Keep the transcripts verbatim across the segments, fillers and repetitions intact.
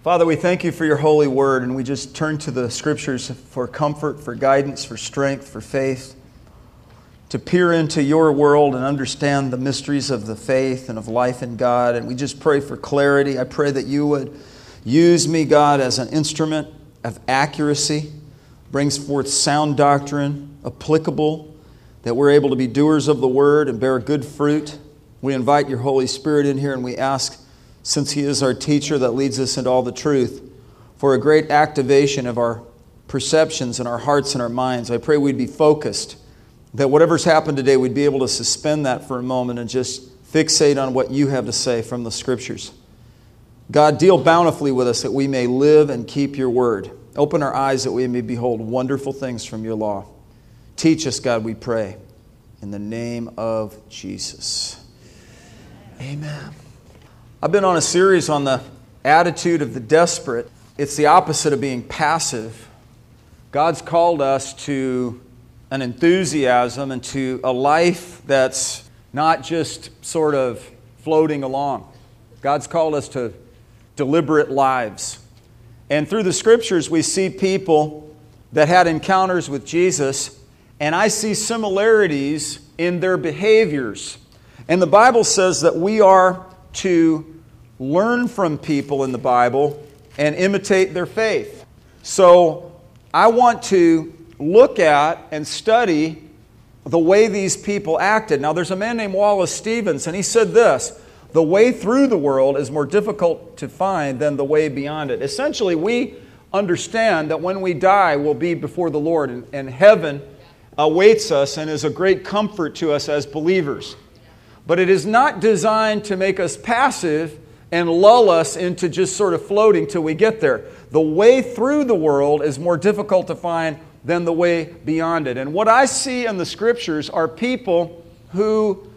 Father, we thank you for your holy word, and we just turn to the scriptures for comfort, for guidance, for strength, for faith, to peer into your world and understand the mysteries of the faith and of life in God. And we just pray for clarity. I pray that you would use me, God, as an instrument of accuracy, brings forth sound doctrine, applicable, that we're able to be doers of the word and bear good fruit. We invite your Holy Spirit in here, and we ask, since He is our teacher that leads us into all the truth, for a great activation of our perceptions and our hearts and our minds. I pray we'd be focused, that whatever's happened today, we'd be able to suspend that for a moment and just fixate on what you have to say from the Scriptures. God, deal bountifully with us that we may live and keep your word. Open our eyes that we may behold wonderful things from your law. Teach us, God, we pray, in the name of Jesus. Amen. I've been on a series on the attitude of the desperate. It's the opposite of being passive. God's called us to an enthusiasm and to a life that's not just sort of floating along. God's called us to deliberate lives. And through the Scriptures, we see people that had encounters with Jesus, and I see similarities in their behaviors. And the Bible says that we are to learn from people in the Bible and imitate their faith. So I want to look at and study the way these people acted. Now, there's a man named Wallace Stevens, and he said this: the way through the world is more difficult to find than the way beyond it. Essentially, we understand that when we die, we'll be before the Lord, and, and heaven awaits us and is a great comfort to us as believers. But it is not designed to make us passive and lull us into just sort of floating till we get there. The way through the world is more difficult to find than the way beyond it. And what I see in the Scriptures are people who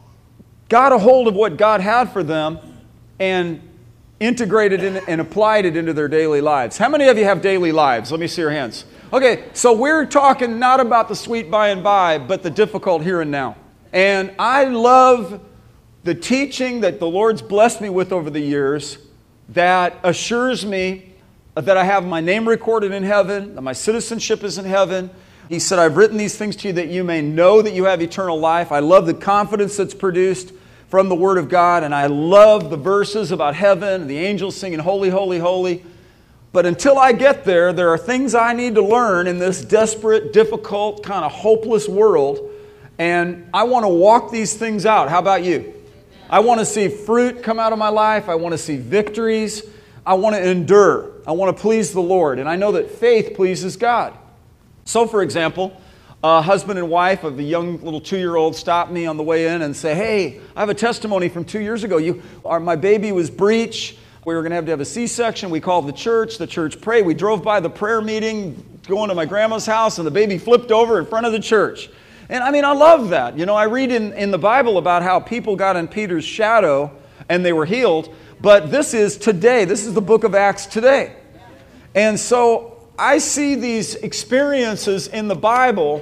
got a hold of what God had for them and integrated it and applied it into their daily lives. How many of you have daily lives? Let me see your hands. Okay, so we're talking not about the sweet by and by, but the difficult here and now. And I love the teaching that the Lord's blessed me with over the years that assures me that I have my name recorded in heaven, that my citizenship is in heaven. He said, I've written these things to you that you may know that you have eternal life. I love the confidence that's produced from the Word of God, and I love the verses about heaven and the angels singing, holy, holy, holy. But until I get there, there are things I need to learn in this desperate, difficult, kind of hopeless world, and I want to walk these things out. How about you? I want to see fruit come out of my life. I want to see victories. I want to endure. I want to please the Lord. And I know that faith pleases God. So, for example, a husband and wife of a young little two-year-old stop me on the way in and say, hey, I have a testimony from two years ago. You, our, my baby was breech. We were going to have to have a C-section. We called the church. The church prayed. We drove by the prayer meeting, going to my grandma's house, and the baby flipped over in front of the church. And I mean, I love that. You know, I read in, in the Bible about how people got in Peter's shadow and they were healed. But this is today. This is the book of Acts today. And so I see these experiences in the Bible,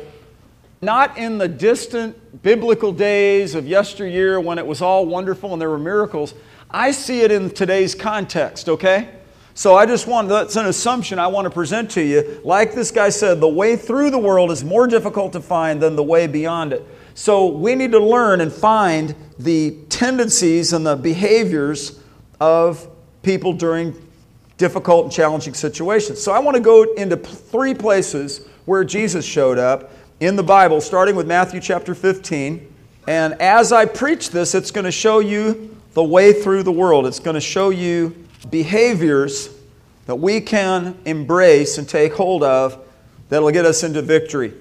not in the distant biblical days of yesteryear when it was all wonderful and there were miracles. I see it in today's context, okay? So I just want, that's an assumption I want to present to you. Like this guy said, the way through the world is more difficult to find than the way beyond it. So we need to learn and find the tendencies and the behaviors of people during difficult and challenging situations. So I want to go into three places where Jesus showed up in the Bible, starting with Matthew chapter fifteen. And as I preach this, it's going to show you the way through the world. It's going to show you behaviors that we can embrace and take hold of that'll get us into victory.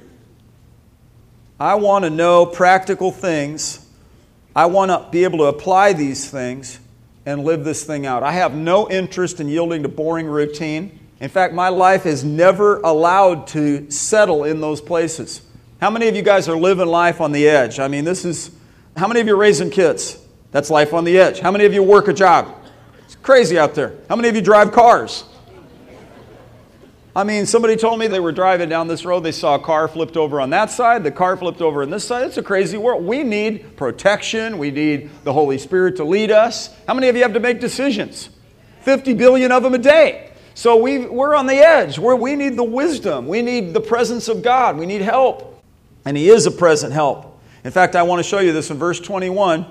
I want to know practical things. I want to be able to apply these things and live this thing out. I have no interest in yielding to boring routine. In fact, my life is never allowed to settle in those places. How many of you guys are living life on the edge? I mean, this is, how many of you are raising kids? That's life on the edge. How many of you work a job? It's crazy out there. How many of you drive cars? I mean, somebody told me they were driving down this road. They saw a car flipped over on that side. The car flipped over on this side. It's a crazy world. We need protection. We need the Holy Spirit to lead us. How many of you have to make decisions? fifty billion of them a day. So we, we're on the edge where we need the wisdom. We need the presence of God. We need help. And He is a present help. In fact, I want to show you this in verse twenty-one.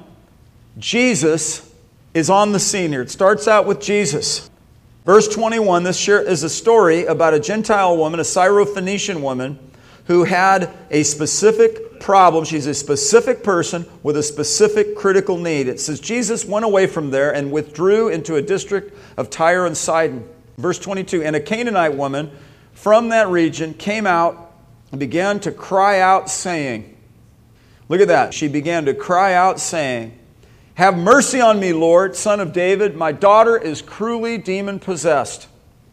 Jesus is on the scene here. It starts out with Jesus. Verse twenty-one, this is a story about a Gentile woman, a Syrophoenician woman, who had a specific problem. She's a specific person with a specific critical need. It says, Jesus went away from there and withdrew into a district of Tyre and Sidon. Verse twenty-two, and a Canaanite woman from that region came out and began to cry out, saying, look at that. She began to cry out, saying, have mercy on me, Lord, Son of David. My daughter is cruelly demon-possessed.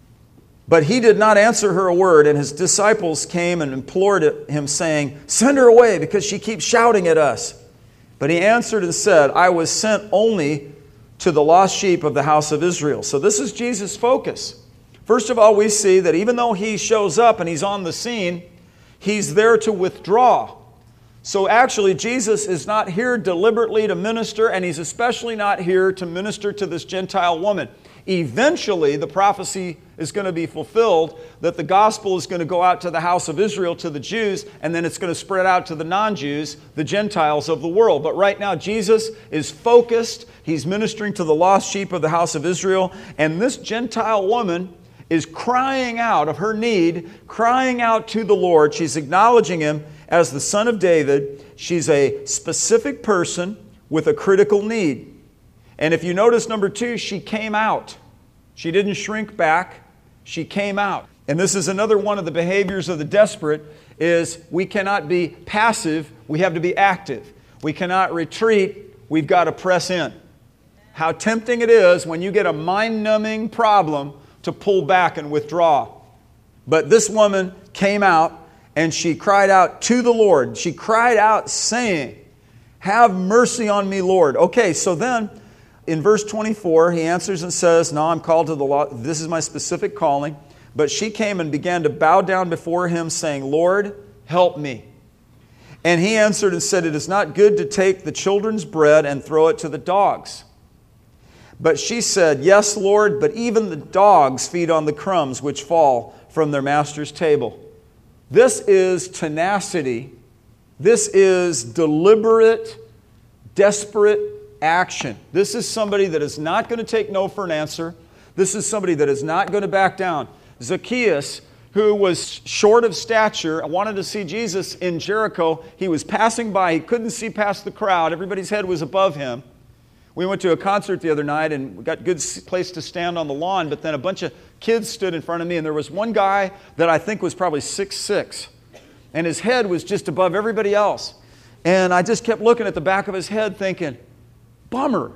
But He did not answer her a word, and His disciples came and implored Him, saying, send her away, because she keeps shouting at us. But He answered and said, I was sent only to the lost sheep of the house of Israel. So this is Jesus' focus. First of all, we see that even though He shows up and He's on the scene, He's there to withdraw. So actually, Jesus is not here deliberately to minister, and He's especially not here to minister to this Gentile woman. Eventually, the prophecy is going to be fulfilled that the gospel is going to go out to the house of Israel, to the Jews, and then it's going to spread out to the non-Jews, the Gentiles of the world. But right now, Jesus is focused. He's ministering to the lost sheep of the house of Israel. And this Gentile woman is crying out of her need, crying out to the Lord. She's acknowledging Him as the Son of David. She's a specific person with a critical need. And if you notice number two, she came out. She didn't shrink back. She came out. And this is another one of the behaviors of the desperate, is we cannot be passive. We have to be active. We cannot retreat. We've got to press in. How tempting it is when you get a mind-numbing problem to pull back and withdraw. But this woman came out and she cried out to the Lord. She cried out saying, have mercy on me, Lord. Okay, so then in verse twenty-four, He answers and says, no, I'm called to the law. This is my specific calling. But she came and began to bow down before Him, saying, Lord, help me. And He answered and said, it is not good to take the children's bread and throw it to the dogs. But she said, yes, Lord, but even the dogs feed on the crumbs which fall from their master's table. This is tenacity. This is deliberate, desperate action. This is somebody that is not going to take no for an answer. This is somebody that is not going to back down. Zacchaeus, who was short of stature, wanted to see Jesus in Jericho. He was passing by. He couldn't see past the crowd. Everybody's head was above him. We went to a concert the other night and we got a good place to stand on the lawn, but then a bunch of kids stood in front of me, and there was one guy that I think was probably six foot six, and his head was just above everybody else. And I just kept looking at the back of his head thinking, bummer.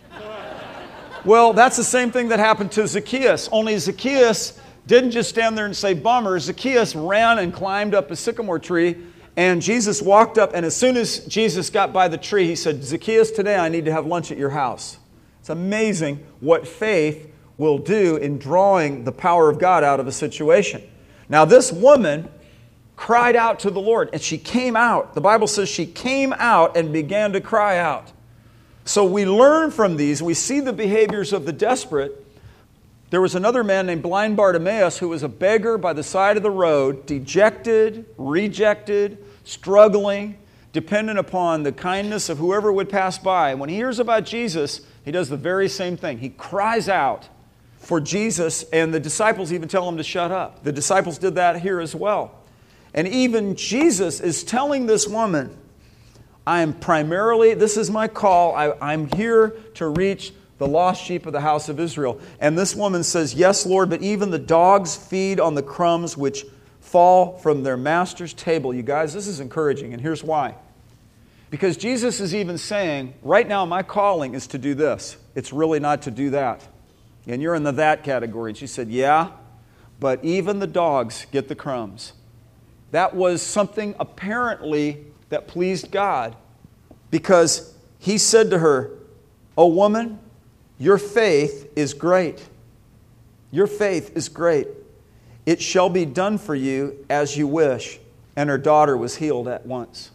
Well, that's the same thing that happened to Zacchaeus, only Zacchaeus didn't just stand there and say bummer. Zacchaeus ran and climbed up a sycamore tree, and Jesus walked up, and as soon as Jesus got by the tree, He said, Zacchaeus, today I need to have lunch at your house. It's amazing what faith will do in drawing the power of God out of a situation. Now, this woman cried out to the Lord, and she came out. The Bible says she came out and began to cry out. So we learn from these. We see the behaviors of the desperate. There was another man named blind Bartimaeus who was a beggar by the side of the road, dejected, rejected, struggling, dependent upon the kindness of whoever would pass by. When he hears about Jesus, he does the very same thing. He cries out for Jesus, and the disciples even tell him to shut up. The disciples did that here as well. And even Jesus is telling this woman, I am primarily, this is my call, I, I'm here to reach the lost sheep of the house of Israel. And this woman says, yes, Lord, but even the dogs feed on the crumbs which fall from their master's table. You guys, this is encouraging, and here's why. Because Jesus is even saying, right now my calling is to do this. It's really not to do that. And you're in the that category. And she said, yeah, but even the dogs get the crumbs. That was something apparently that pleased God, because He said to her, "O woman, your faith is great. Your faith is great. It shall be done for you as you wish." And her daughter was healed at once.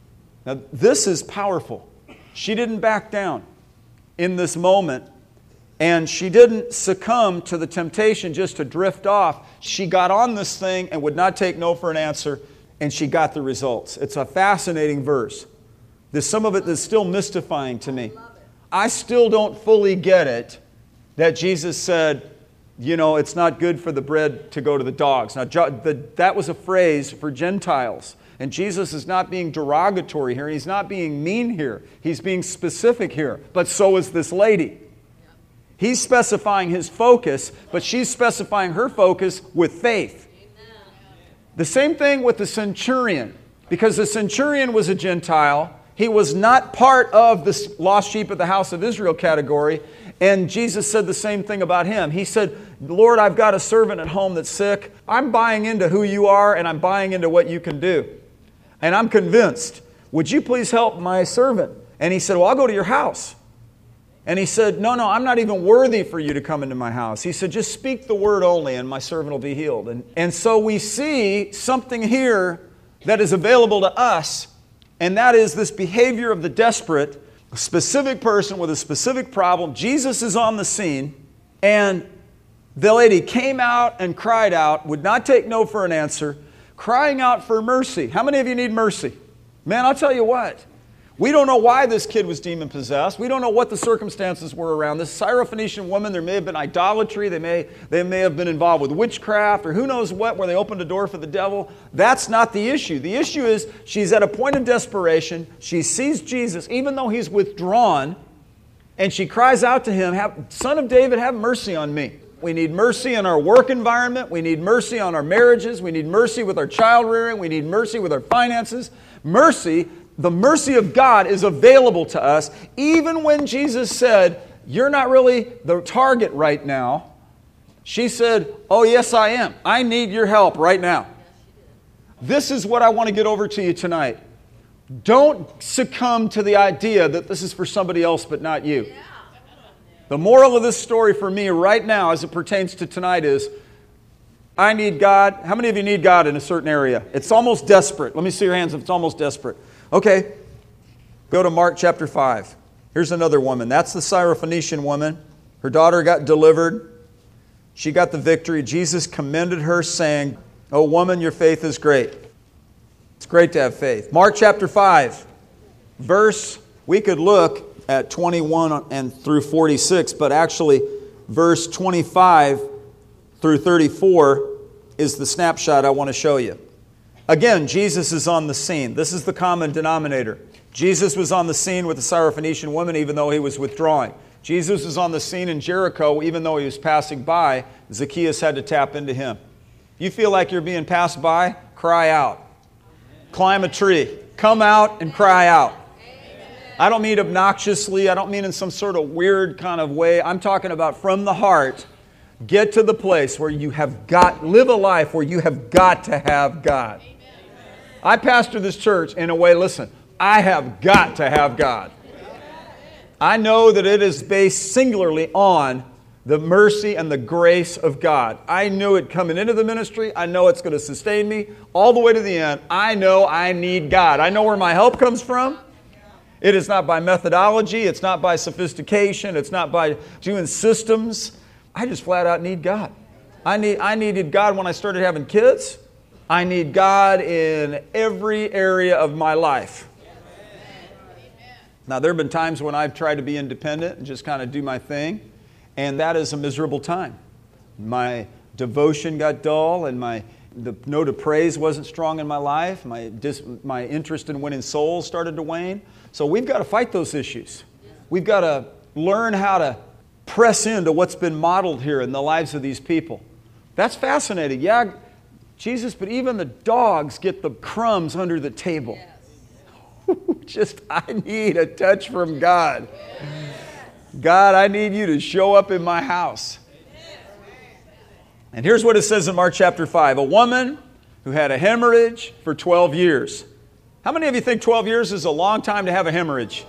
Now, this is powerful. She didn't back down in this moment. And she didn't succumb to the temptation just to drift off. She got on this thing and would not take no for an answer, and she got the results. It's a fascinating verse. There's some of it that's still mystifying to me. I still don't fully get it that Jesus said, you know, it's not good for the bread to go to the dogs. Now, that was a phrase for Gentiles. And Jesus is not being derogatory here. He's not being mean here. He's being specific here. But so is this lady. He's specifying his focus, but she's specifying her focus with faith. The same thing with the centurion. Because the centurion was a Gentile. He was not part of the lost sheep of the house of Israel category. And Jesus said the same thing about him. He said, Lord, I've got a servant at home that's sick. I'm buying into who you are, and I'm buying into what you can do. And I'm convinced. Would you please help my servant? And he said, well, I'll go to your house. And he said, no, no, I'm not even worthy for you to come into my house. He said, just speak the word only and my servant will be healed. And, and so we see something here that is available to us, and that is this behavior of the desperate, a specific person with a specific problem. Jesus is on the scene, and the lady came out and cried out, would not take no for an answer, crying out for mercy. How many of you need mercy? Man, I'll tell you what. We don't know why this kid was demon-possessed. We don't know what the circumstances were around this Syrophoenician woman. There may have been idolatry. They may, they may have been involved with witchcraft or who knows what, where they opened a door for the devil. That's not the issue. The issue is she's at a point of desperation. She sees Jesus, even though he's withdrawn, and she cries out to him, have, Son of David, have mercy on me. We need mercy in our work environment. We need mercy on our marriages. We need mercy with our child rearing. We need mercy with our finances. Mercy. The mercy of God is available to us, even when Jesus said, you're not really the target right now. She said, oh, yes, I am. I need your help right now. This is what I want to get over to you tonight. Don't succumb to the idea that this is for somebody else but not you. The moral of this story for me right now as it pertains to tonight is, I need God. How many of you need God in a certain area? It's almost desperate. Let me see your hands if it's almost desperate. Okay, go to Mark chapter five. Here's another woman. That's the Syrophoenician woman. Her daughter got delivered. She got the victory. Jesus commended her, saying, oh, woman, your faith is great. It's great to have faith. Mark chapter five, verse, we could look at twenty-one and through forty-six, but actually verse twenty-five through thirty-four is the snapshot I want to show you. Again, Jesus is on the scene. This is the common denominator. Jesus was on the scene with the Syrophoenician woman even though he was withdrawing. Jesus was on the scene in Jericho even though he was passing by. Zacchaeus had to tap into him. You feel like you're being passed by? Cry out. Climb a tree. Come out and cry out. I don't mean obnoxiously. I don't mean in some sort of weird kind of way. I'm talking about from the heart. Get to the place where you have got, live a life where you have got to have God. I pastor this church in a way, listen, I have got to have God. I know that it is based singularly on the mercy and the grace of God. I knew it coming into the ministry. I know it's going to sustain me all the way to the end. I know I need God. I know where my help comes from. It is not by methodology. It's not by sophistication. It's not by doing systems. I just flat out need God. I need, I needed God when I started having kids. I need God in every area of my life. Now, there have been times when I've tried to be independent and just kind of do my thing, and that is a miserable time. My devotion got dull, and my the note of praise wasn't strong in my life. My, dis, my interest in winning souls started to wane. So we've got to fight those issues. We've got to learn how to press into what's been modeled here in the lives of these people. That's fascinating. Yeah, Jesus, but even the dogs get the crumbs under the table. Yes. Just, I need a touch from God. God, I need you to show up in my house. And here's what it says in Mark chapter five. A woman who had a hemorrhage for twelve years. How many of you think twelve years is a long time to have a hemorrhage?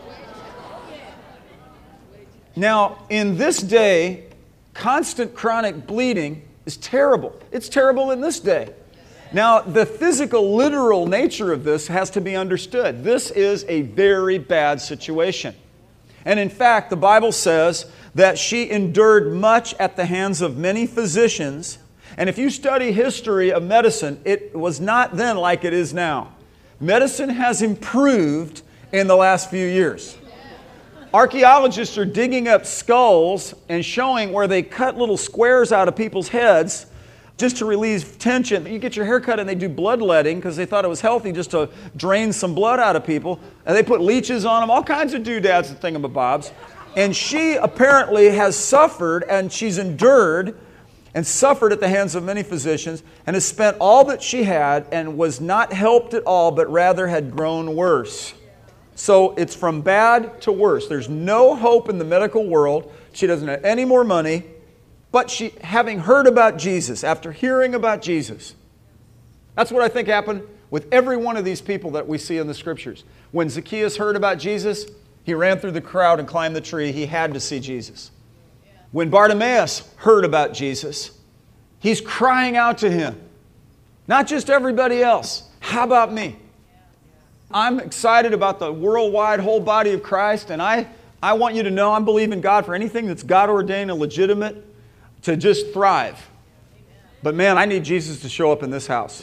Now, in this day, constant chronic bleeding is terrible. It's terrible in this day. Now, the physical, literal nature of this has to be understood. This is a very bad situation. And in fact, the Bible says that she endured much at the hands of many physicians. And if you study history of medicine, it was not then like it is now. Medicine has improved in the last few years. Archaeologists are digging up skulls and showing where they cut little squares out of people's heads just to relieve tension. You get your hair cut and they do bloodletting because they thought it was healthy just to drain some blood out of people. And they put leeches on them, all kinds of doodads and thingamabobs. And she apparently has suffered, and she's endured and suffered at the hands of many physicians, and has spent all that she had and was not helped at all, but rather had grown worse. So it's from bad to worse. There's no hope in the medical world. She doesn't have any more money. But she, having heard about Jesus, after hearing about Jesus, that's what I think happened with every one of these people that we see in the Scriptures. When Zacchaeus heard about Jesus, he ran through the crowd and climbed the tree. He had to see Jesus. When Bartimaeus heard about Jesus, he's crying out to him. Not just everybody else. How about me? I'm excited about the worldwide whole body of Christ, and I, I want you to know I'm believing God for anything that's God-ordained and legitimate to just thrive. But man, I need Jesus to show up in this house.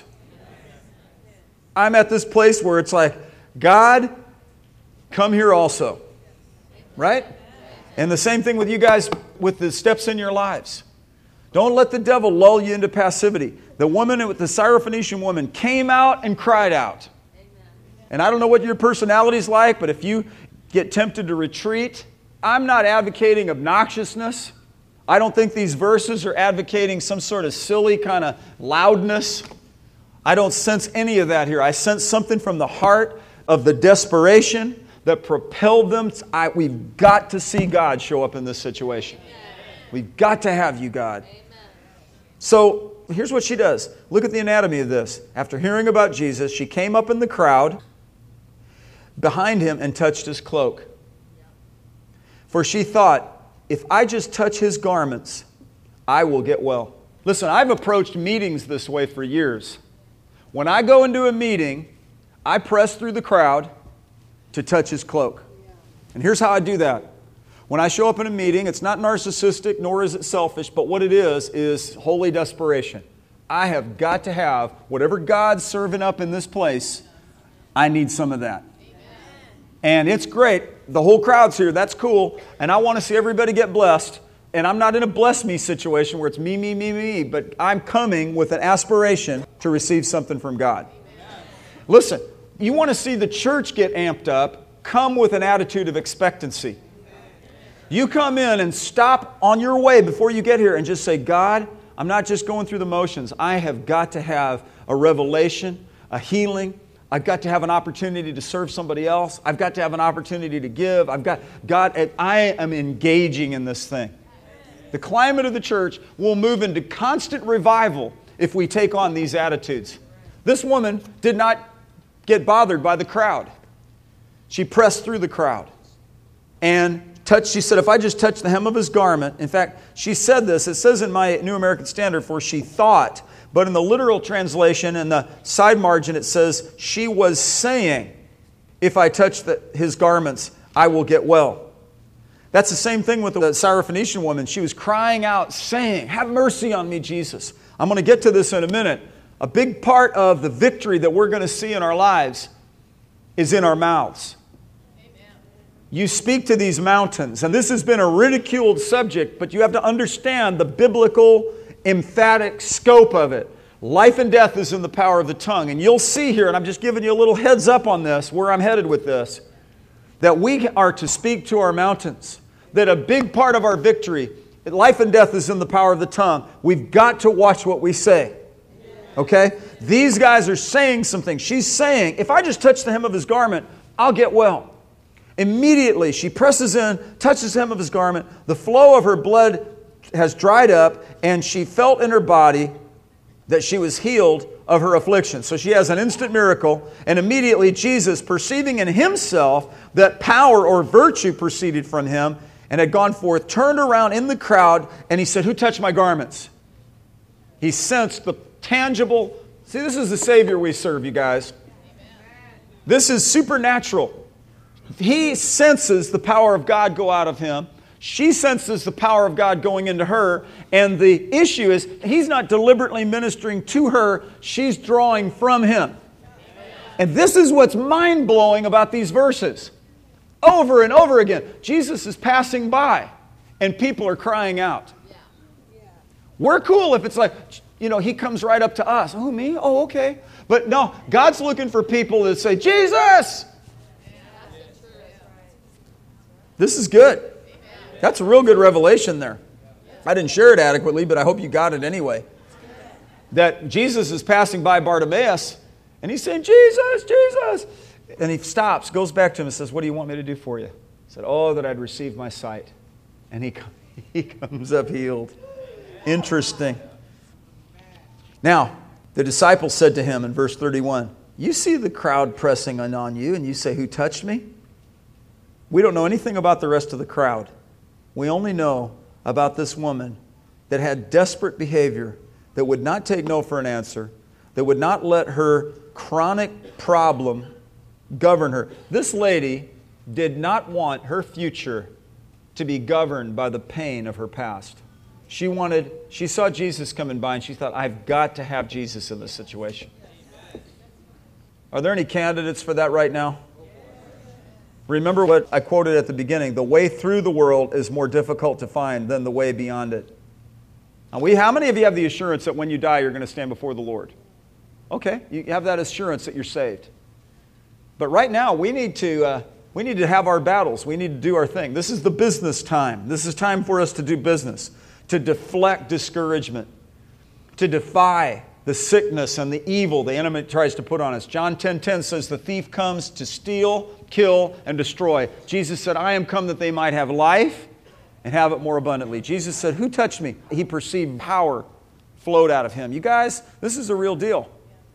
I'm at this place where it's like, God, come here also. Right? And the same thing with you guys with the steps in your lives. Don't let the devil lull you into passivity. The woman with the Syrophoenician woman came out and cried out. And I don't know what your personality's like, but if you get tempted to retreat, I'm not advocating obnoxiousness. I don't think these verses are advocating some sort of silly kind of loudness. I don't sense any of that here. I sense something from the heart of the desperation that propelled them. To, I, we've got to see God show up in this situation. We've got to have you, God. So here's what she does. Look at the anatomy of this. After hearing about Jesus, she came up in the crowd behind him and touched his cloak. For she thought, if I just touch his garments, I will get well. Listen, I've approached meetings this way for years. When I go into a meeting, I press through the crowd to touch his cloak. And here's how I do that. When I show up in a meeting, it's not narcissistic, nor is it selfish, but what it is, is holy desperation. I have got to have whatever God's serving up in this place, I need some of that. And it's great. The whole crowd's here. That's cool. And I want to see everybody get blessed. And I'm not in a bless me situation where it's me, me, me, me. But I'm coming with an aspiration to receive something from God. Listen, you want to see the church get amped up, come with an attitude of expectancy. You come in and stop on your way before you get here and just say, God, I'm not just going through the motions. I have got to have a revelation, a healing. I've got to have an opportunity to serve somebody else. I've got to have an opportunity to give. I've got, God, I am engaging in this thing. The climate of the church will move into constant revival if we take on these attitudes. This woman did not get bothered by the crowd. She pressed through the crowd and touched, she said, if I just touch the hem of his garment. In fact, she said this, it says in my New American Standard, for she thought. But in the literal translation, in the side margin, it says, she was saying, if I touch the, his garments, I will get well. That's the same thing with the Syrophoenician woman. She was crying out, saying, have mercy on me, Jesus. I'm going to get to this in a minute. A big part of the victory that we're going to see in our lives is in our mouths. Amen. You speak to these mountains, and this has been a ridiculed subject, but you have to understand the biblical emphatic scope of it. Life and death is in the power of the tongue. And you'll see here, and I'm just giving you a little heads up on this, where I'm headed with this, that we are to speak to our mountains. That a big part of our victory, life and death is in the power of the tongue. We've got to watch what we say. Okay? These guys are saying something. She's saying, if I just touch the hem of his garment, I'll get well. Immediately, she presses in, touches the hem of his garment. The flow of her blood has dried up, and she felt in her body that she was healed of her affliction. So she has an instant miracle, and immediately Jesus, perceiving in himself that power or virtue proceeded from him and had gone forth, turned around in the crowd, and he said, who touched my garments? He sensed the tangible. See, this is the Savior we serve, you guys. This is supernatural. He senses the power of God go out of him She senses the power of God going into her, and the issue is He's not deliberately ministering to her, she's drawing from Him. And this is what's mind-blowing about these verses. Over and over again, Jesus is passing by, and people are crying out. We're cool if it's like, you know, He comes right up to us. Oh, me? Oh, okay. But no, God's looking for people that say, Jesus! This is good. That's a real good revelation there. I didn't share it adequately, but I hope you got it anyway. That Jesus is passing by Bartimaeus, and he's saying, Jesus, Jesus! And he stops, goes back to him and says, what do you want me to do for you? He said, oh, that I'd receive my sight. And he, he comes up healed. Interesting. Now, the disciples said to him in verse thirty-one, you see the crowd pressing in on you, and you say, who touched me? We don't know anything about the rest of the crowd. We only know about this woman that had desperate behavior, that would not take no for an answer, that would not let her chronic problem govern her. This lady did not want her future to be governed by the pain of her past. She wanted, she saw Jesus coming by and she thought, I've got to have Jesus in this situation. Are there any candidates for that right now? Remember what I quoted at the beginning, the way through the world is more difficult to find than the way beyond it. Now we, how many of you have the assurance that when you die you're going to stand before the Lord? Okay, you have that assurance that you're saved. But right now we need to uh, we need to have our battles. We need to do our thing. This is the business time. This is time for us to do business, to deflect discouragement, to defy the sickness and the evil the enemy tries to put on us. John ten ten says the thief comes to steal, kill, and destroy. Jesus said, I am come that they might have life and have it more abundantly. Jesus said, who touched me? He perceived power flowed out of him. You guys, this is a real deal.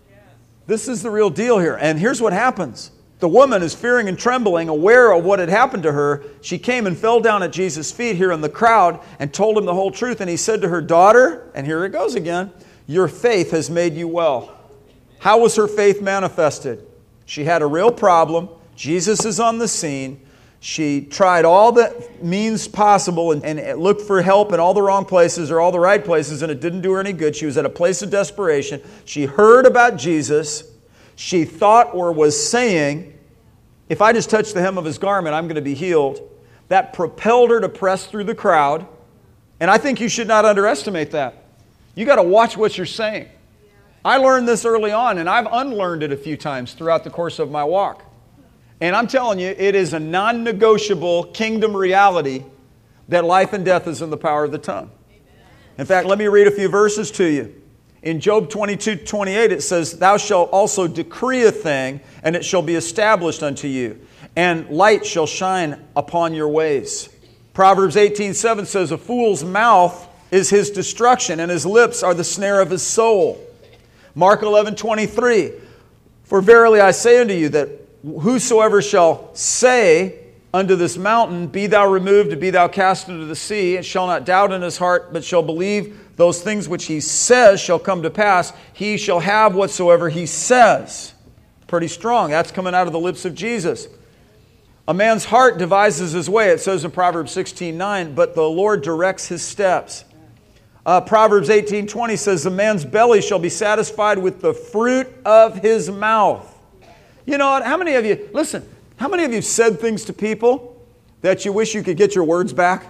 This is the real deal here. And here's what happens. The woman is fearing and trembling, aware of what had happened to her. She came and fell down at Jesus' feet here in the crowd and told him the whole truth. And he said to her, daughter, and here it goes again, your faith has made you well. How was her faith manifested? She had a real problem. Jesus is on the scene. She tried all the means possible and, and looked for help in all the wrong places or all the right places, and it didn't do her any good. She was at a place of desperation. She heard about Jesus. She thought or was saying, if I just touch the hem of His garment, I'm going to be healed. That propelled her to press through the crowd. And I think you should not underestimate that. You got to watch what you're saying. I learned this early on, and I've unlearned it a few times throughout the course of my walk. And I'm telling you, it is a non-negotiable kingdom reality that life and death is in the power of the tongue. In fact, let me read a few verses to you. In Job twenty-two twenty-eight, it says, thou shalt also decree a thing, and it shall be established unto you, and light shall shine upon your ways. Proverbs eighteen seven says, a fool's mouth is his destruction, and his lips are the snare of his soul. Mark eleven twenty-three, for verily I say unto you that whosoever shall say unto this mountain, be thou removed and be thou cast into the sea, and shall not doubt in his heart, but shall believe those things which he says shall come to pass, he shall have whatsoever he says. Pretty strong. That's coming out of the lips of Jesus. A man's heart devises his way. It says in Proverbs sixteen nine, but the Lord directs his steps. Uh, Proverbs eighteen twenty says, the man's belly shall be satisfied with the fruit of his mouth. You know what? How many of you, listen, how many of you have said things to people that you wish you could get your words back?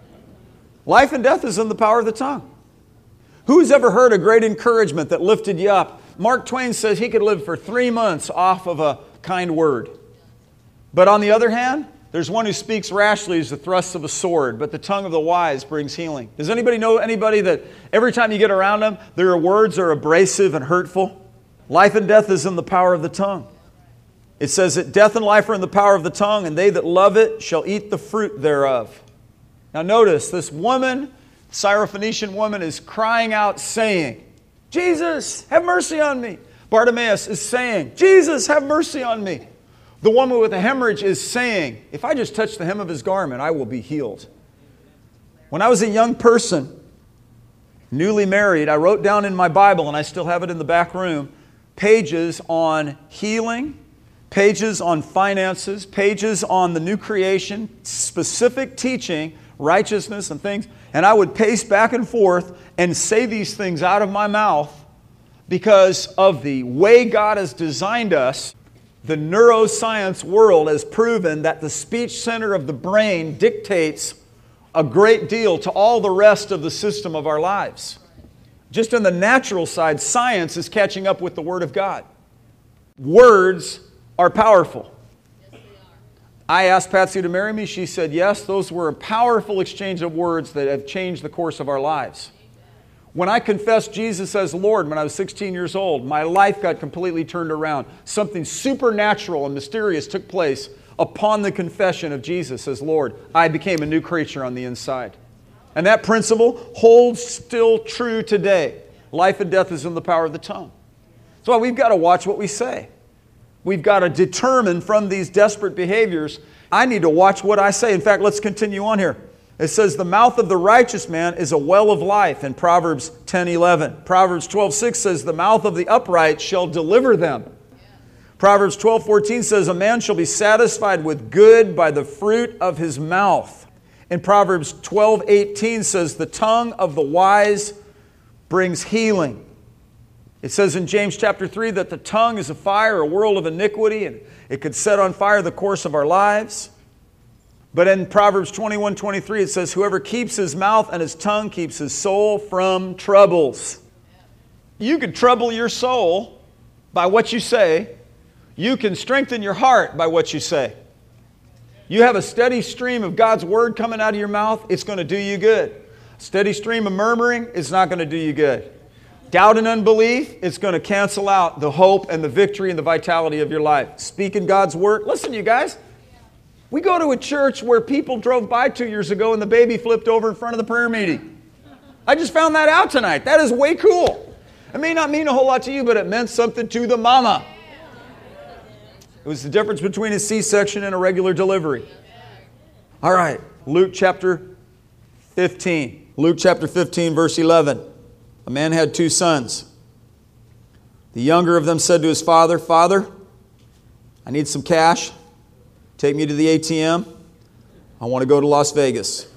Life and death is in the power of the tongue. Who's ever heard a great encouragement that lifted you up? Mark Twain says he could live for three months off of a kind word. But on the other hand, there's one who speaks rashly as the thrust of a sword, but the tongue of the wise brings healing. Does anybody know anybody that every time you get around them, their words are abrasive and hurtful? Life and death is in the power of the tongue. It says that death and life are in the power of the tongue, and they that love it shall eat the fruit thereof. Now notice, this woman, Syrophoenician woman, is crying out saying, Jesus, have mercy on me. Bartimaeus is saying, Jesus, have mercy on me. The woman with the hemorrhage is saying, if I just touch the hem of His garment, I will be healed. When I was a young person, newly married, I wrote down in my Bible, and I still have it in the back room, pages on healing, pages on finances, pages on the new creation, specific teaching righteousness and things. And I would pace back and forth and say these things out of my mouth because of the way God has designed us. The neuroscience world has proven that the speech center of the brain dictates a great deal to all the rest of the system of our lives. Just on the natural side, science is catching up with the Word of God. Words are powerful. Yes, they are. I asked Patsy to marry me. She said yes. Those were a powerful exchange of words that have changed the course of our lives. When I confessed Jesus as Lord when I was sixteen years old, my life got completely turned around. Something supernatural and mysterious took place upon the confession of Jesus as Lord. I became a new creature on the inside. And that principle holds still true today. Life and death is in the power of the tongue. That's why we've got to watch what we say. We've got to determine from these desperate behaviors, I need to watch what I say. In fact, let's continue on here. It says, the mouth of the righteous man is a well of life in Proverbs ten eleven. Proverbs twelve six says, the mouth of the upright shall deliver them. Yeah. Proverbs twelve fourteen says, a man shall be satisfied with good by the fruit of his mouth. And Proverbs twelve eighteen says, the tongue of the wise brings healing. It says in James chapter three that the tongue is a fire, a world of iniquity, and it could set on fire the course of our lives. But in Proverbs twenty-one twenty-three, it says, whoever keeps his mouth and his tongue keeps his soul from troubles. You can trouble your soul by what you say. You can strengthen your heart by what you say. You have a steady stream of God's Word coming out of your mouth, it's going to do you good. A steady stream of murmuring, it's not going to do you good. Doubt and unbelief, it's going to cancel out the hope and the victory and the vitality of your life. Speaking God's Word. Listen, you guys. We go to a church where people drove by two years ago and the baby flipped over in front of the prayer meeting. I just found that out tonight. That is way cool. It may not mean a whole lot to you, but it meant something to the mama. It was the difference between a C-section and a regular delivery. All right, Luke chapter fifteen. Luke chapter fifteen, verse eleven. A man had two sons. The younger of them said to his father, Father, I need some cash. Take me to the A T M. I want to go to Las Vegas.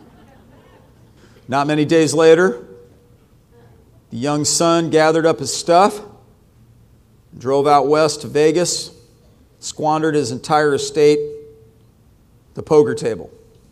Not many days later, the young son gathered up his stuff, drove out west to Vegas, squandered his entire estate, the poker table.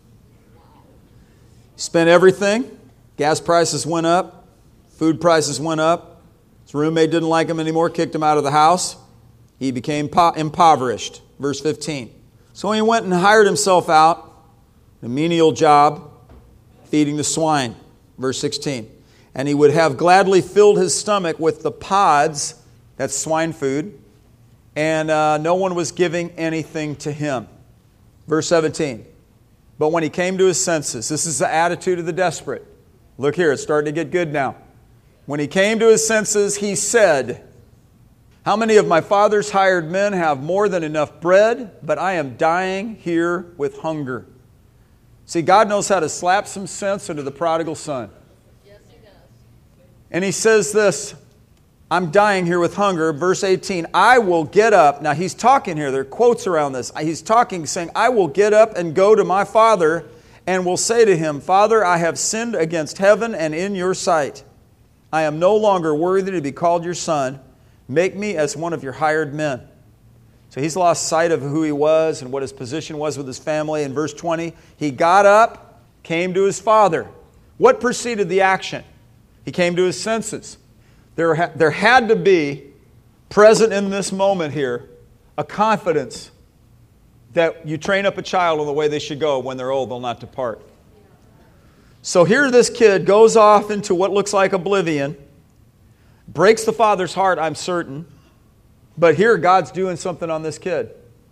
He spent everything. Gas prices went up. Food prices went up. His roommate didn't like him anymore, kicked him out of the house. He became po- impoverished. Verse fifteen. So he went and hired himself out, a menial job, feeding the swine. Verse sixteen. And he would have gladly filled his stomach with the pods, that's swine food, and uh, no one was giving anything to him. Verse seventeen. But when he came to his senses, this is the attitude of the desperate. Look here, it's starting to get good now. When he came to his senses, he said, how many of my father's hired men have more than enough bread, but I am dying here with hunger? See, God knows how to slap some sense into the prodigal son. Yes, He does. And he says this, I'm dying here with hunger. Verse eighteen, I will get up. Now he's talking here. There are quotes around this. He's talking, saying, I will get up and go to my father and will say to him, Father, I have sinned against heaven and in your sight. I am no longer worthy to be called your son. Make me as one of your hired men. So he's lost sight of who he was and what his position was with his family. In verse twenty, he got up, came to his father. What preceded the action? He came to his senses. There, ha- there had to be, present in this moment here, a confidence that you train up a child in the way they should go. When they're old, they'll not depart. So here this kid goes off into what looks like oblivion. Breaks the father's heart, I'm certain. But here God's doing something on this kid.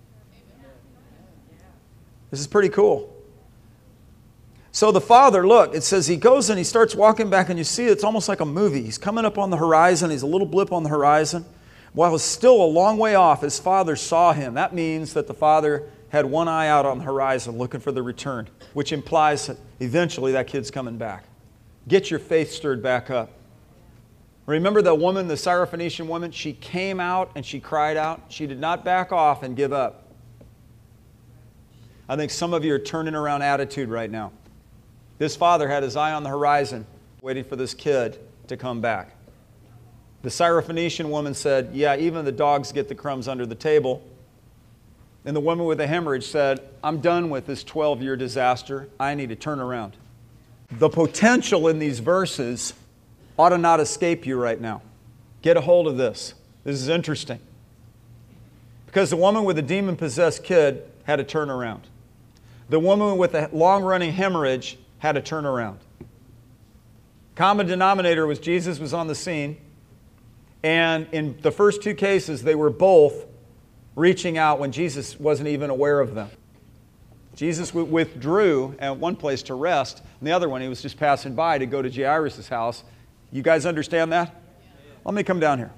This is pretty cool. So the father, look, it says he goes and he starts walking back, and you see it's almost like a movie. He's coming up on the horizon. He's a little blip on the horizon. While he's still a long way off, his father saw him. That means that the father had one eye out on the horizon looking for the return, which implies that eventually that kid's coming back. Get your faith stirred back up. Remember the woman, the Syrophoenician woman? She came out and she cried out. She did not back off and give up. I think some of you are turning around attitude right now. This father had his eye on the horizon, waiting for this kid to come back. The Syrophoenician woman said, yeah, even the dogs get the crumbs under the table. And the woman with the hemorrhage said, I'm done with this twelve-year disaster. I need to turn around. The potential in these verses ought to not escape you right now. Get a hold of this. This is interesting. Because the woman with the demon-possessed kid had to turn around. The woman with the long-running hemorrhage had to turn around. Common denominator was Jesus was on the scene. And in the first two cases, they were both reaching out when Jesus wasn't even aware of them. Jesus withdrew at one place to rest, and the other one he was just passing by to go to Jairus' house. You guys understand that? Let me come down here.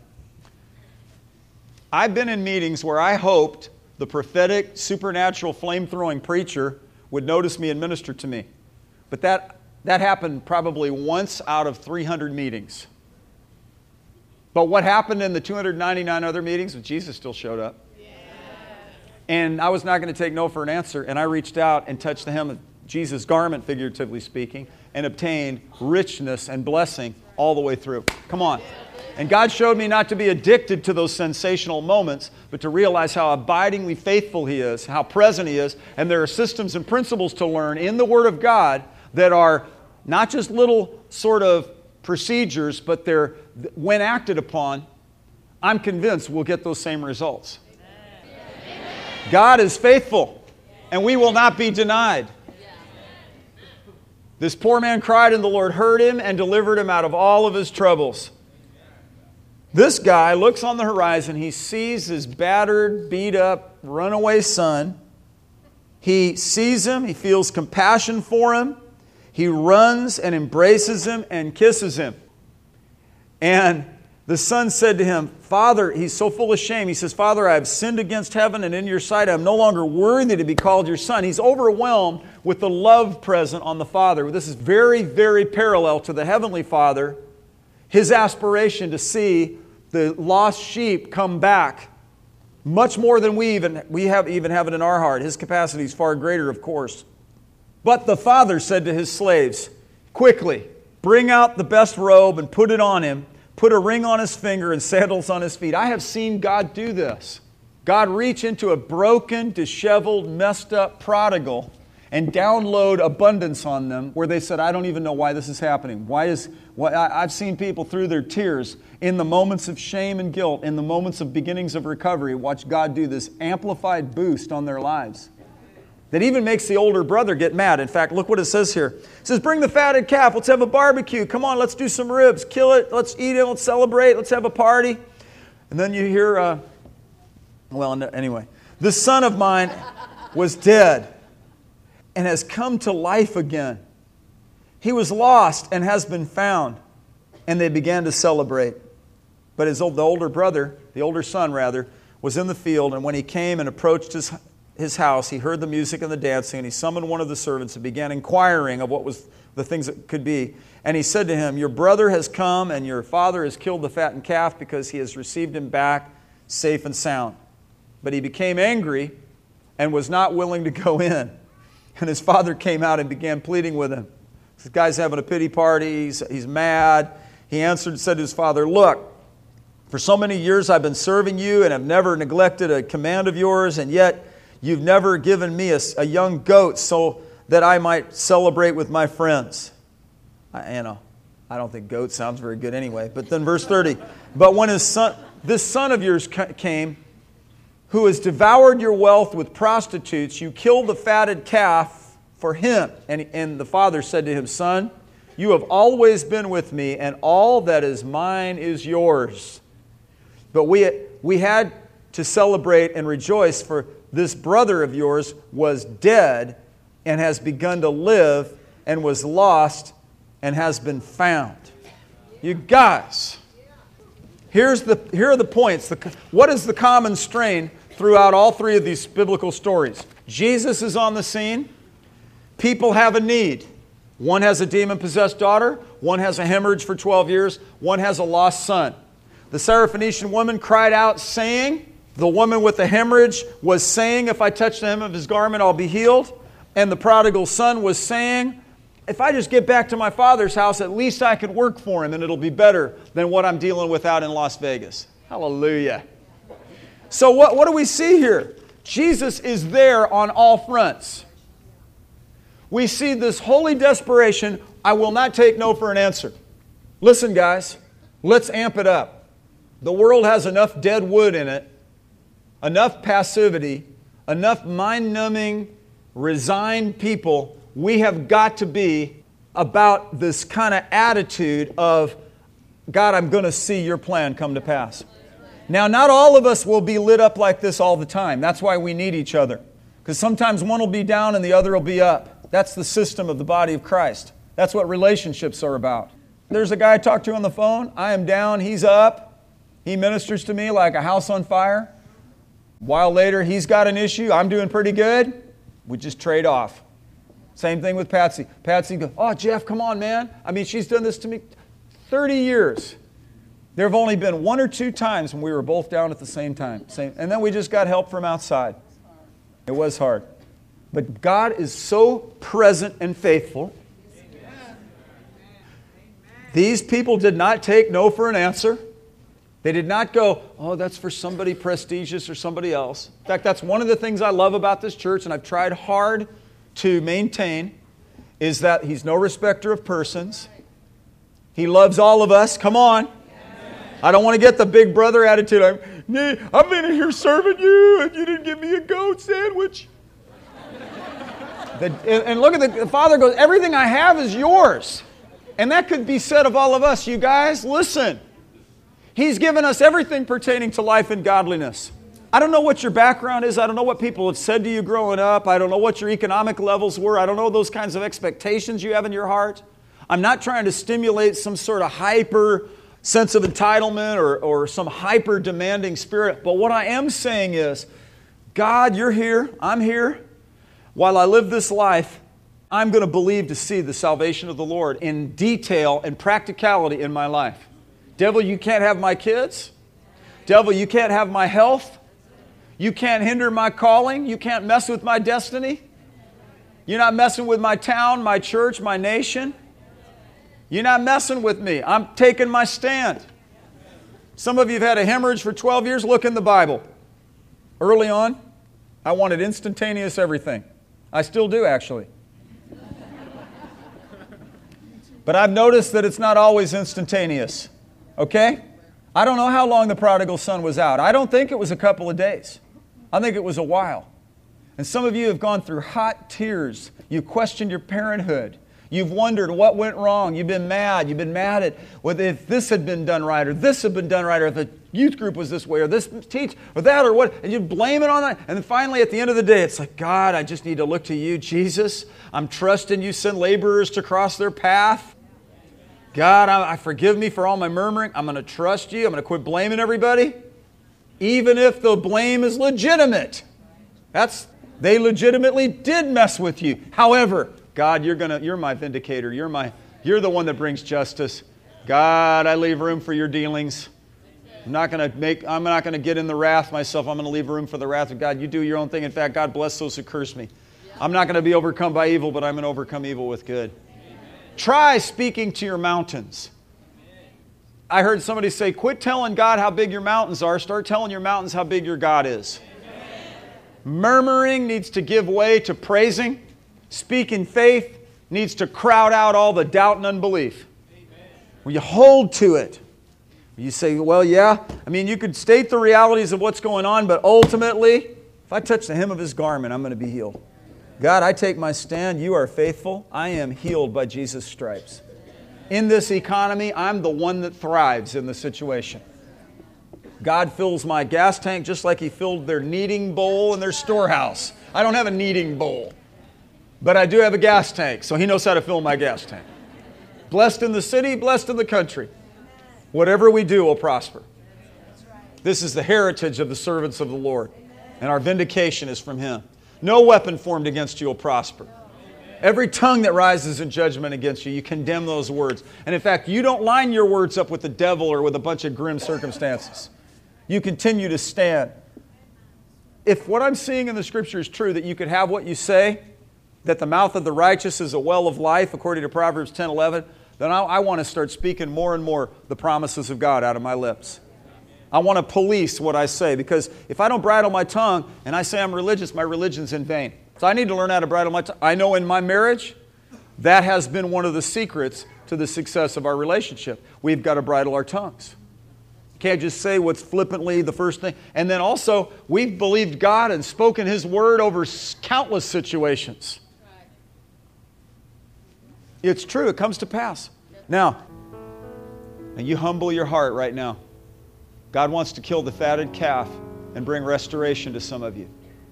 I've been in meetings where I hoped the prophetic, supernatural, flame-throwing preacher would notice me and minister to me. But that, that happened probably once out of three hundred meetings. But what happened in the two hundred ninety-nine other meetings? Jesus still showed up. And I was not going to take no for an answer. And I reached out and touched the hem of Jesus' garment, figuratively speaking, and obtained richness and blessing all the way through. Come on. And God showed me not to be addicted to those sensational moments, but to realize how abidingly faithful He is, how present He is. And there are systems and principles to learn in the Word of God that are not just little sort of procedures, but they're, when acted upon, I'm convinced we'll get those same results. God is faithful, and we will not be denied. This poor man cried, and the Lord heard him and delivered him out of all of his troubles. This guy looks on the horizon. He sees his battered, beat-up, runaway son. He sees him. He feels compassion for him. He runs and embraces him and kisses him. And the son said to him, Father, he's so full of shame. He says, Father, I have sinned against heaven and in your sight. I am no longer worthy to be called your son. He's overwhelmed with the love present on the Father. This is very, very parallel to the Heavenly Father. His aspiration to see the lost sheep come back, much more than we even, we have, even have it in our heart. His capacity is far greater, of course. But the Father said to His slaves, quickly, bring out the best robe and put it on him. Put a ring on his finger and sandals on his feet. I have seen God do this. God reach into a broken, disheveled, messed up prodigal and download abundance on them where they said, I don't even know why this is happening. Why is why, I, I've seen people through their tears in the moments of shame and guilt, in the moments of beginnings of recovery, watch God do this amplified boost on their lives that even makes the older brother get mad. In fact, look what it says here. It says, bring the fatted calf. Let's have a barbecue. Come on, let's do some ribs. Kill it. Let's eat it. Let's celebrate. Let's have a party. And then you hear, uh, well, no, anyway. This son of mine was dead and has come to life again. He was lost and has been found. And they began to celebrate. But his old, the older brother, the older son rather, was in the field. And when he came and approached his his house, he heard the music and the dancing, and he summoned one of the servants and began inquiring of what was the things that could be. And he said to him, your brother has come, and your father has killed the fattened calf because he has received him back safe and sound. But he became angry and was not willing to go in. And his father came out and began pleading with him. This guy's having a pity party. He's, he's mad. He answered and said to his father, look, for so many years I've been serving you and have never neglected a command of yours, and yet you've never given me a, a young goat so that I might celebrate with my friends. I, you know, I don't think goat sounds very good anyway. But then verse thirty, but when his son, this son of yours came, who has devoured your wealth with prostitutes, you killed the fatted calf for him. And, and the father said to him, son, you have always been with me, and all that is mine is yours. But we, we had to celebrate and rejoice, for this brother of yours was dead and has begun to live, and was lost and has been found. You guys, here's the, here are the points. The, what is the common strain throughout all three of these biblical stories? Jesus is on the scene. People have a need. One has a demon-possessed daughter. One has a hemorrhage for twelve years. One has a lost son. The Syrophoenician woman cried out saying, the woman with the hemorrhage was saying, if I touch the hem of his garment, I'll be healed. And the prodigal son was saying, If I just get back to my Father's house, at least I could work for Him and it'll be better than what I'm dealing with out in Las Vegas. Hallelujah. So what, what do we see here? Jesus is there on all fronts. We see this holy desperation. I will not take no for an answer. Listen, guys, let's amp it up. The world has enough dead wood in it, enough passivity, enough mind-numbing, resigned people. We have got to be about this kind of attitude of, God, I'm going to see your plan come to pass. Now, not all of us will be lit up like this all the time. That's why we need each other. Because sometimes one will be down and the other will be up. That's the system of the body of Christ. That's what relationships are about. There's a guy I talked to on the phone. I am down, he's up. He ministers to me like a house on fire. A while later, he's got an issue. I'm doing pretty good. We just trade off. Same thing with Patsy. Patsy goes, oh, Jeff, come on, man. I mean, she's done this to me thirty years. There have only been one or two times when we were both down at the same time. Same, and then we just got help from outside. It was hard. But God is so present and faithful. Amen. These people did not take no for an answer. They did not go, oh, that's for somebody prestigious or somebody else. In fact, that's one of the things I love about this church, and I've tried hard to maintain, is that He's no respecter of persons. He loves all of us. Come on. I don't want to get the big brother attitude. I'm, I've been in here serving you, and you didn't give me a goat sandwich. the, and, and look at the, the Father goes, everything I have is yours. And that could be said of all of us. You guys, listen. He's given us everything pertaining to life and godliness. I don't know what your background is. I don't know what people have said to you growing up. I don't know what your economic levels were. I don't know those kinds of expectations you have in your heart. I'm not trying to stimulate some sort of hyper sense of entitlement or, or some hyper demanding spirit. But what I am saying is, God, you're here. I'm here. While I live this life, I'm going to believe to see the salvation of the Lord in detail and practicality in my life. Devil, you can't have my kids. Devil, you can't have my health. You can't hinder my calling. You can't mess with my destiny. You're not messing with my town, my church, my nation. You're not messing with me. I'm taking my stand. Some of you have had a hemorrhage for twelve years. Look in the Bible. Early on, I wanted instantaneous everything. I still do, actually. But I've noticed that it's not always instantaneous. Okay? I don't know how long the prodigal son was out. I don't think it was a couple of days. I think it was a while. And some of you have gone through hot tears. You've questioned your parenthood. You've wondered what went wrong. You've been mad. You've been mad at whether if this had been done right or this had been done right or if the youth group was this way or this teach or that or what. And you blame it on that. And then finally at the end of the day, it's like, God, I just need to look to you, Jesus. I'm trusting you. Send laborers to cross their path. God, I, I forgive me for all my murmuring. I'm going to trust you. I'm going to quit blaming everybody. Even if the blame is legitimate. That's, they legitimately did mess with you. However, God, you're gonna, you're my vindicator. You're my, you're the one that brings justice. God, I leave room for your dealings. I'm not going to make, I'm not going to get in the wrath myself. I'm going to leave room for the wrath of God. You do your own thing. In fact, God bless those who curse me. I'm not going to be overcome by evil, but I'm going to overcome evil with good. Try speaking to your mountains. I heard somebody say, quit telling God how big your mountains are. Start telling your mountains how big your God is. Amen. Murmuring needs to give way to praising. Speaking faith needs to crowd out all the doubt and unbelief. Amen. When you hold to it. You say, well, yeah. I mean, you could state the realities of what's going on, but ultimately, if I touch the hem of His garment, I'm going to be healed. God, I take my stand. You are faithful. I am healed by Jesus' stripes. In this economy, I'm the one that thrives in the situation. God fills my gas tank just like He filled their kneading bowl in their storehouse. I don't have a kneading bowl, but I do have a gas tank, so He knows how to fill my gas tank. Blessed in the city, blessed in the country. Whatever we do will prosper. This is the heritage of the servants of the Lord, and our vindication is from Him. No weapon formed against you will prosper. Every tongue that rises in judgment against you, you condemn those words. And in fact, you don't line your words up with the devil or with a bunch of grim circumstances. You continue to stand. If what I'm seeing in the Scripture is true, that you could have what you say, that the mouth of the righteous is a well of life, according to Proverbs ten eleven, then I, I want to start speaking more and more the promises of God out of my lips. I want to police what I say, because if I don't bridle my tongue and I say I'm religious, my religion's in vain. So I need to learn how to bridle my tongue. I know in my marriage, that has been one of the secrets to the success of our relationship. We've got to bridle our tongues. Can't just say what's flippantly the first thing. And then also, we've believed God and spoken His Word over countless situations. Right. It's true. It comes to pass. Yep. Now, and you humble your heart right now. God wants to kill the fatted calf and bring restoration to some of you.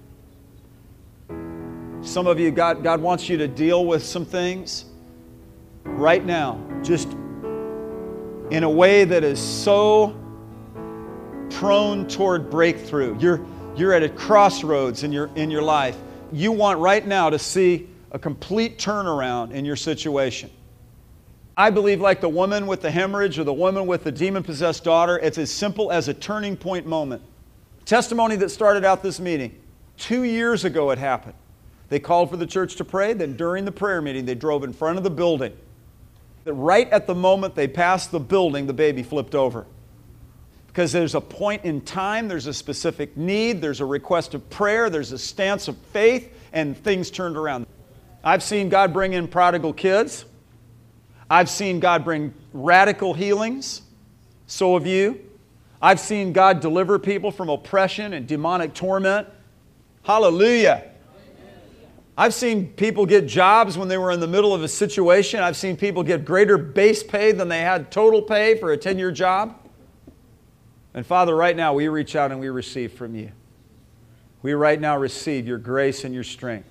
Some of you, God, God wants you to deal with some things right now, just in a way that is so prone toward breakthrough. You're, you're at a crossroads in your, in your life. You want right now to see a complete turnaround in your situation. I believe, like the woman with the hemorrhage or the woman with the demon-possessed daughter, it's as simple as a turning point moment. Testimony that started out this meeting. Two years ago it happened. They called for the church to pray. Then during the prayer meeting, they drove in front of the building. Right at the moment they passed the building, the baby flipped over. Because there's a point in time, there's a specific need, there's a request of prayer, there's a stance of faith, and things turned around. I've seen God bring in prodigal kids. I've seen God bring radical healings. So have you. I've seen God deliver people from oppression and demonic torment. Hallelujah. I've seen people get jobs when they were in the middle of a situation. I've seen people get greater base pay than they had total pay for a ten-year job. And Father, right now we reach out and we receive from you. We right now receive your grace and your strength.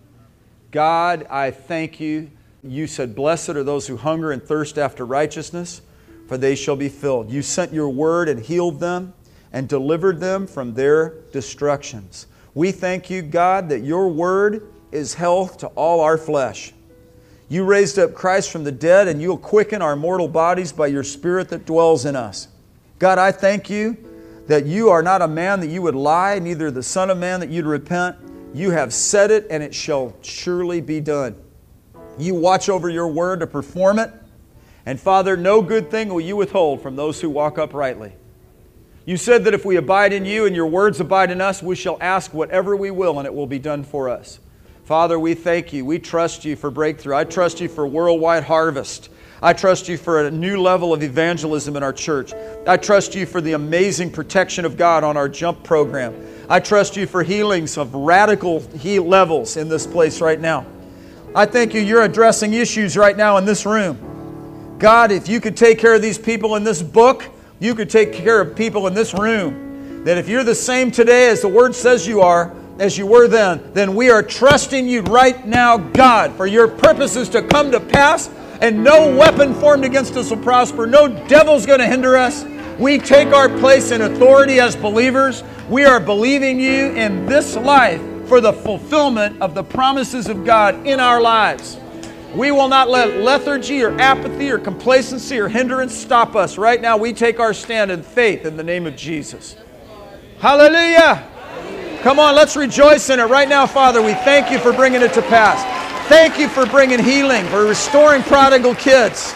God, I thank you. You said, blessed are those who hunger and thirst after righteousness, for they shall be filled. You sent your word and healed them and delivered them from their destructions. We thank you, God, that your word is health to all our flesh. You raised up Christ from the dead, and you'll quicken our mortal bodies by your Spirit that dwells in us. God, I thank you that you are not a man that you would lie, neither the Son of Man that you'd repent. You have said it, and it shall surely be done. You watch over your word to perform it. And Father, no good thing will you withhold from those who walk uprightly. You said that if we abide in you and your words abide in us, we shall ask whatever we will, and it will be done for us. Father, we thank you. We trust you for breakthrough. I trust you for worldwide harvest. I trust you for a new level of evangelism in our church. I trust you for the amazing protection of God on our JUMP program. I trust you for healings of radical heal levels in this place right now. I thank you you're addressing issues right now in this room. God, if you could take care of these people in this book, you could take care of people in this room. That if you're the same today as the Word says you are, as you were then, then we are trusting you right now, God, for your purposes to come to pass, and no weapon formed against us will prosper. No devil's going to hinder us. We take our place in authority as believers. We are believing you in this life for the fulfillment of the promises of God in our lives. We will not let lethargy or apathy or complacency or hindrance stop us. Right now, we take our stand in faith in the name of Jesus. Hallelujah! Come on, let's rejoice in it right now, Father. We thank you for bringing it to pass. Thank you for bringing healing, for restoring prodigal kids.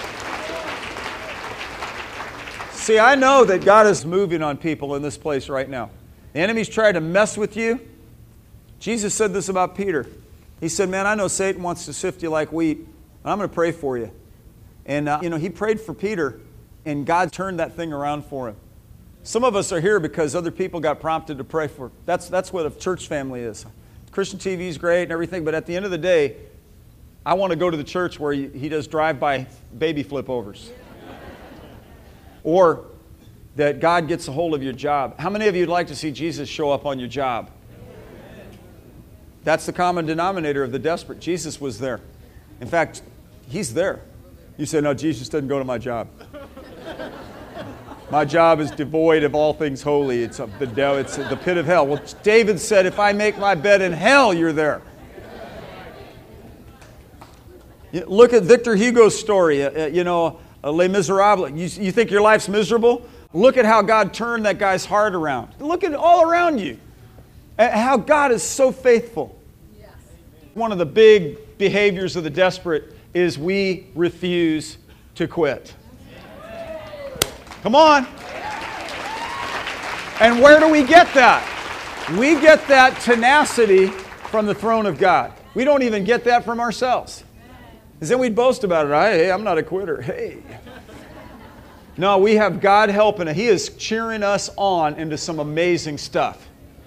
See, I know that God is moving on people in this place right now. The enemy's trying to mess with you. Jesus said this about Peter. He said, man, I know Satan wants to sift you like wheat, but I'm going to pray for you. And, uh, you know, he prayed for Peter, and God turned that thing around for him. Some of us are here because other people got prompted to pray for. That's, that's what a church family is. Christian T V is great and everything, but at the end of the day, I want to go to the church where he does drive-by baby flip-overs. Or that God gets a hold of your job. How many of you would like to see Jesus show up on your job? That's the common denominator of the desperate. Jesus was there. In fact, He's there. You say, no, Jesus doesn't go to my job. My job is devoid of all things holy. It's, a, the, it's the pit of hell. Well, David said, if I make my bed in hell, you're there. Look at Victor Hugo's story, uh, you know, uh, Les Miserables. You, you think your life's miserable? Look at how God turned that guy's heart around. Look at all around you. How God is so faithful. Yes. One of the big behaviors of the desperate is we refuse to quit. Come on. And where do we get that? We get that tenacity from the throne of God. We don't even get that from ourselves. Because then we'd boast about it. Hey, I'm not a quitter. Hey. No, we have God helping us. He is cheering us on into some amazing stuff.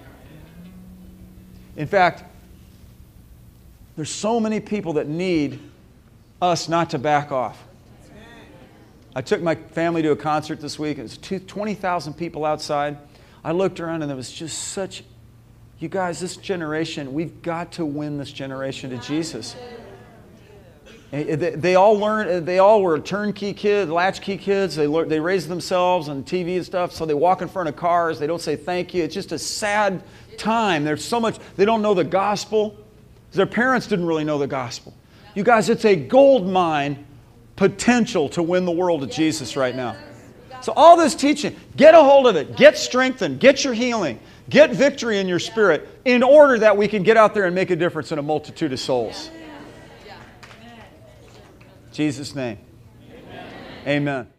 In fact, there's so many people that need us not to back off. I took my family to a concert this week. It was twenty thousand people outside. I looked around and there was just such, you guys, this generation, we've got to win this generation to Jesus. They, they all learned, they all were turnkey kids, latchkey kids. They learned, they raised themselves on T V and stuff, so they walk in front of cars. They don't say thank you. It's just a sad time. There's so much, they don't know the gospel. Their parents didn't really know the gospel. You guys, it's a gold mine potential to win the world to Jesus right now. So all this teaching, get a hold of it. Get strengthened. Get your healing. Get victory in your spirit in order that we can get out there and make a difference in a multitude of souls. In Jesus' name. Amen. Amen.